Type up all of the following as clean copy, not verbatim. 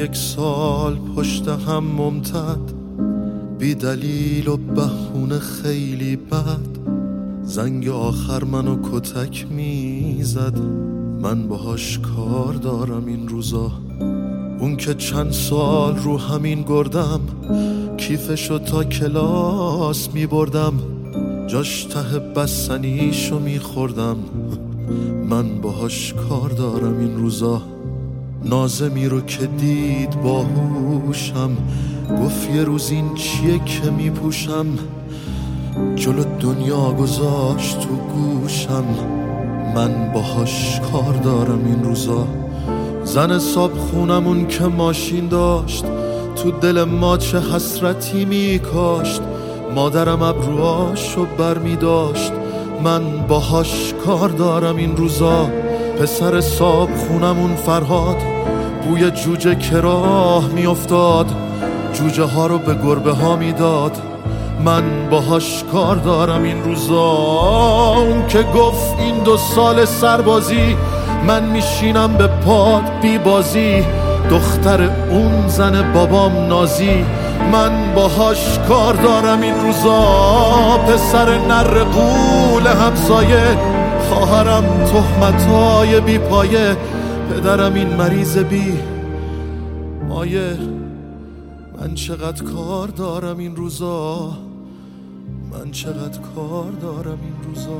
1 سال پشت هم ممتد، بی دلیل و بهونه خیلی بد، زنگ آخر منو کتک میزد. من باهاش کار دارم این روزا. اون که چند سال رو همین گردم، کیفشو تا کلاس میبردم، جاش ته بستنیشو میخوردم. من باهاش کار دارم این روزا. نازمی رو که دید باهوشم، گفت یه روز این چیه که میپوشم، جلو دنیا گذاشت تو گوشم. من باهاش کار دارم این روزا. زن صاحب خونمون که ماشین داشت، تو دل ما چه حسرتی میکاشت. مادرم ابروهاشو بر میداشت. من باهاش کار دارم این روزا. پسر صاحب خونمون فرهاد، بوی جوجه که راه میافتاد، جوجه ها رو به گربه ها میداد. من باهاش کار دارم این روزا. اون که گفت این 2 سال سربازی، من میشینم به پاد بی بازی، دختر اون زن بابام نازی. من باهاش کار دارم این روزا. پسر نر قول همسایه، خواهرم تهمتای بی پایه، پدرم این مریض بی مایه. من چقدر کار دارم این روزا. من چقدر کار دارم این روزا.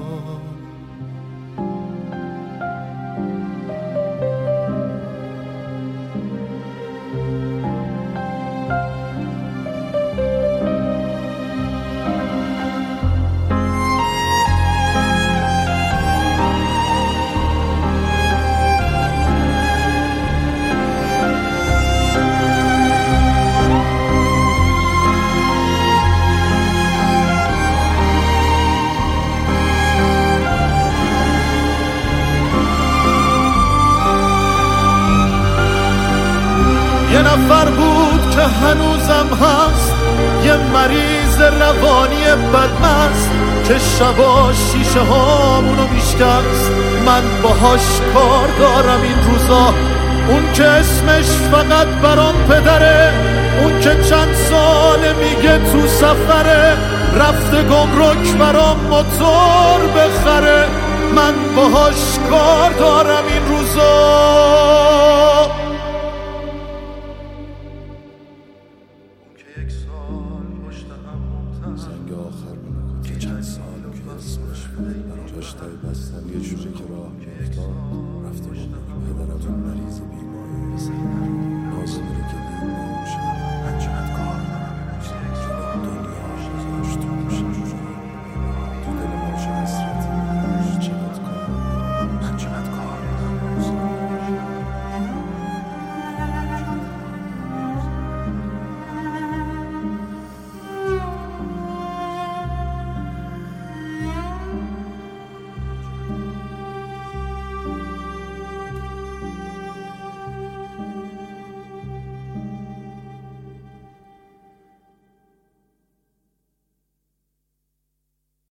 یه نفر بود که هنوزم هست، یه مریض روانی بدمست که شبا شیشه هامونو میشکست. من باهاش کار دارم این روزا. اون که اسمش فقط برام پدره، اون که چند ساله میگه تو سفره، رفته گمرک برام موتور بخره. من باهاش کار دارم این روزا. زنگ آخر منو که چند سال که اسمش جاش تای بستن یه جوری که راه میافتاد، رفته گمرک پدرم اون مریض